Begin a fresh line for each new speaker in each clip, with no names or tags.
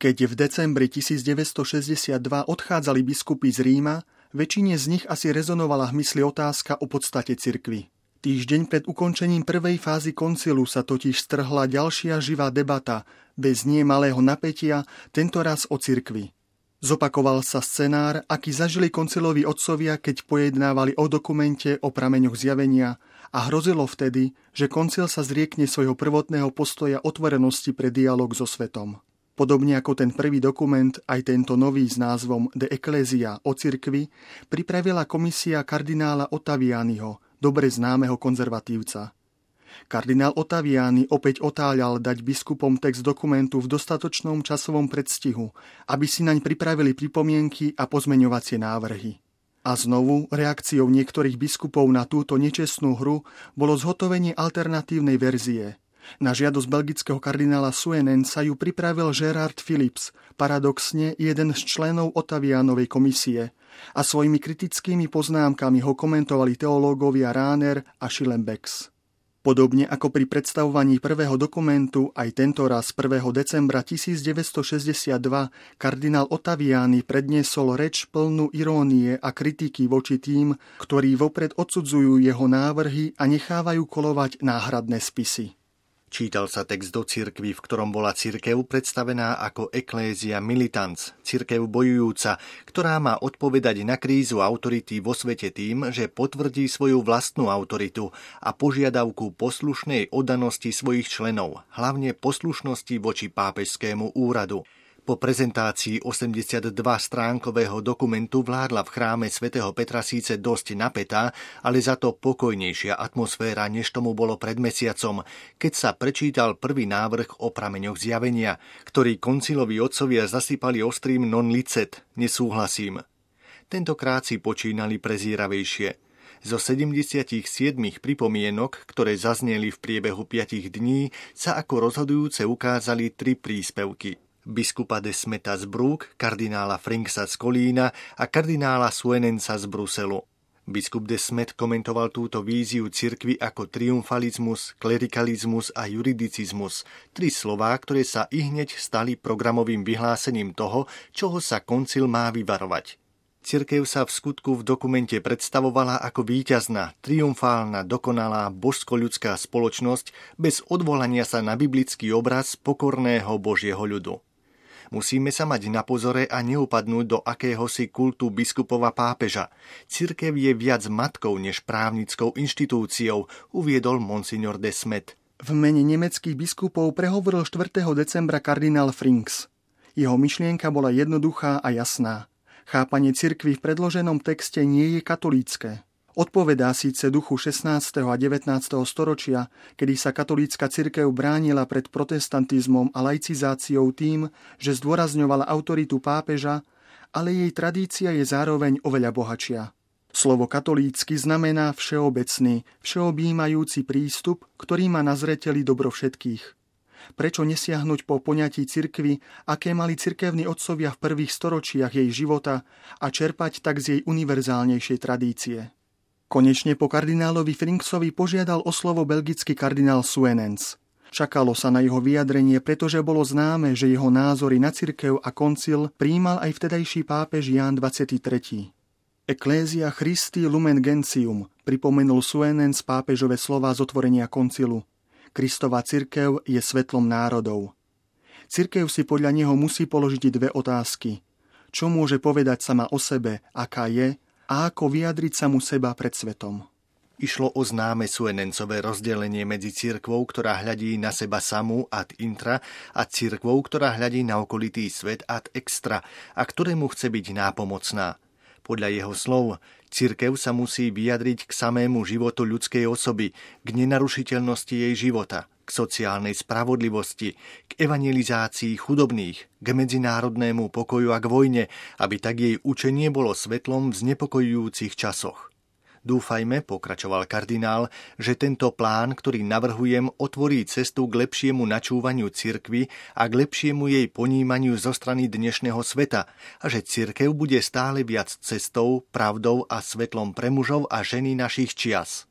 Keď v decembri 1962 odchádzali biskupy z Ríma, väčšine z nich asi rezonovala v mysli otázka o podstate cirkvi. Týždeň pred ukončením prvej fázy koncilu sa totiž strhla ďalšia živá debata, bez nie malého napätia, tentoraz o cirkvi. Zopakoval sa scenár, aký zažili konciloví otcovia, keď pojednávali o dokumente o prameňoch zjavenia a hrozilo vtedy, že koncil sa zriekne svojho prvotného postoja otvorenosti pre dialog so svetom. Podobne ako ten prvý dokument, aj tento nový s názvom De Ecclesia o cirkvi pripravila komisia kardinála Ottavianiho, dobre známeho konzervatívca. Kardinál Ottaviani opäť otáľal dať biskupom text dokumentu v dostatočnom časovom predstihu, aby si naň pripravili pripomienky a pozmeňovacie návrhy. A znovu, reakciou niektorých biskupov na túto nečestnú hru bolo zhotovenie alternatívnej verzie. Na žiadosť belgického kardinála Suenensa ju pripravil Gerard Philips, paradoxne jeden z členov Ottavianovej komisie, a svojimi kritickými poznámkami ho komentovali teológovia Rahner a Schillerbecks. Podobne ako pri predstavovaní prvého dokumentu, aj tentoraz 1. decembra 1962 kardinál Ottaviani predniesol reč plnú irónie a kritiky voči tým, ktorí vopred odsudzujú jeho návrhy a nechávajú kolovať náhradné spisy.
Čítal sa text do cirkvi, v ktorom bola cirkev predstavená ako Ecclesia Militans, cirkev bojujúca, ktorá má odpovedať na krízu autority vo svete tým, že potvrdí svoju vlastnú autoritu a požiadavku poslušnej oddanosti svojich členov, hlavne poslušnosti voči pápežskému úradu. Po prezentácii 82-stránkového dokumentu vládla v chráme svätého Petra síce dosť napätá, ale za to pokojnejšia atmosféra, než tomu bolo pred mesiacom, keď sa prečítal prvý návrh o prameňoch zjavenia, ktorý konciloví otcovia zasypali ostrým non licet, nesúhlasím. Tentokrát si počínali prezíravejšie. Zo 77 pripomienok, ktoré zazneli v priebehu 5 dní, sa ako rozhodujúce ukázali 3 príspevky. Biskupa de Smeta z Brugg, kardinála Frinksa z Kolína a kardinála Suenensa z Bruselu. Biskup de Smet komentoval túto víziu cirkvi ako triumfalizmus, klerikalizmus a juridicizmus, 3 slová, ktoré sa ihneď stali programovým vyhlásením toho, čoho sa koncil má vyvarovať. Cirkev sa v skutku v dokumente predstavovala ako víťazná, triumfálna, dokonalá, božsko-ľudská spoločnosť bez odvolania sa na biblický obraz pokorného Božieho ľudu. Musíme sa mať na pozore a neupadnúť do akéhosi kultu biskupova pápeža. Cirkev je viac matkou než právnickou inštitúciou, uviedol monsignor de Smet.
V mene nemeckých biskupov prehovoril 4. decembra kardinál Frinks. Jeho myšlienka bola jednoduchá a jasná. Chápanie cirkvi v predloženom texte nie je katolícke. Odpovedá síce duchu 16. a 19. storočia, kedy sa katolícka cirkev bránila pred protestantizmom a laicizáciou tým, že zdôrazňovala autoritu pápeža, ale jej tradícia je zároveň oveľa bohatšia. Slovo katolícky znamená všeobecný, všeobjímajúci prístup, ktorý má na zreteli dobro všetkých. Prečo nesiahnuť po poňatí cirkvi, aké mali cirkevní otcovia v prvých storočiach jej života a čerpať tak z jej univerzálnejšej tradície? Konečne po kardinálovi Frinksovi požiadal o slovo belgický kardinál Suenens. Čakalo sa na jeho vyjadrenie, pretože bolo známe, že jeho názory na cirkev a koncil prijímal aj vtedajší pápež Ján 23. Ecclesia Christi Lumen Gentium, pripomenul Suenens pápežove slová z otvorenia koncilu. Kristova cirkev je svetlom národov. Cirkev si podľa neho musí položiť 2 otázky. Čo môže povedať sama o sebe, aká je, a ako vyjadriť samu seba pred svetom.
Išlo o známe Suenencové rozdelenie medzi cirkvou, ktorá hľadí na seba samú ad intra, a cirkvou, ktorá hľadí na okolitý svet ad extra a ktorému chce byť nápomocná. Podľa jeho slov, cirkev sa musí vyjadriť k samému životu ľudskej osoby, k nenarušiteľnosti jej života, k sociálnej spravodlivosti, k evangelizácii chudobných, k medzinárodnému pokoju a k vojne, aby tak jej učenie bolo svetlom v znepokojujúcich časoch. Dúfajme, pokračoval kardinál, že tento plán, ktorý navrhujem, otvorí cestu k lepšiemu načúvaniu cirkvi a k lepšiemu jej ponímaniu zo strany dnešného sveta a že cirkev bude stále viac cestou, pravdou a svetlom pre mužov a ženy našich čias.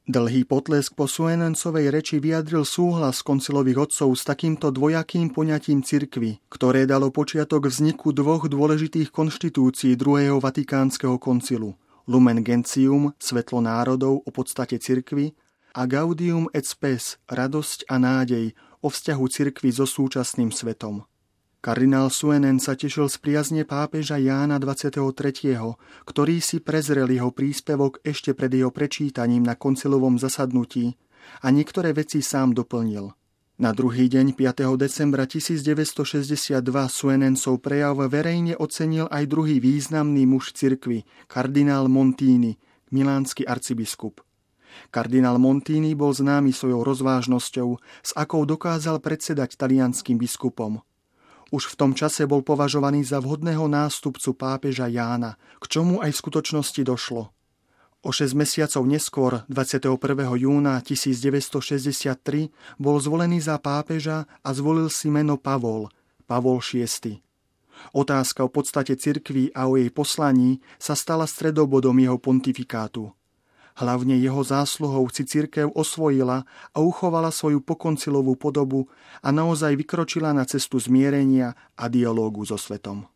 Dlhý potlesk po Suenencovej reči vyjadril súhlas koncilových otcov s takýmto dvojakým poňatím cirkvi, ktoré dalo počiatok vzniku dvoch dôležitých konštitúcií druhého Vatikánskeho koncilu: Lumen Gentium, svetlo národov o podstate cirkvi, a Gaudium et Spes, radosť a nádej o vzťahu cirkvi so súčasným svetom. Kardinál Suenen sa tešil z priazne pápeža Jána 23., ktorý si prezrel jeho príspevok ešte pred jeho prečítaním na koncilovom zasadnutí a niektoré veci sám doplnil. Na druhý deň 5. decembra 1962 Suenencov prejav verejne ocenil aj druhý významný muž cirkvi, kardinál Montini, milánsky arcibiskup. Kardinál Montini bol známy svojou rozvážnosťou, s akou dokázal predsedať talianskym biskupom. Už v tom čase bol považovaný za vhodného nástupcu pápeža Jána, k čomu aj v skutočnosti došlo. O 6 mesiacov neskôr, 21. júna 1963, bol zvolený za pápeža a zvolil si meno Pavol VI. Otázka o podstate cirkvi a o jej poslaní sa stala stredobodom jeho pontifikátu. Hlavne jeho zásluhou si cirkev osvojila a uchovala svoju pokoncilovú podobu a naozaj vykročila na cestu zmierenia a dialógu so svetom.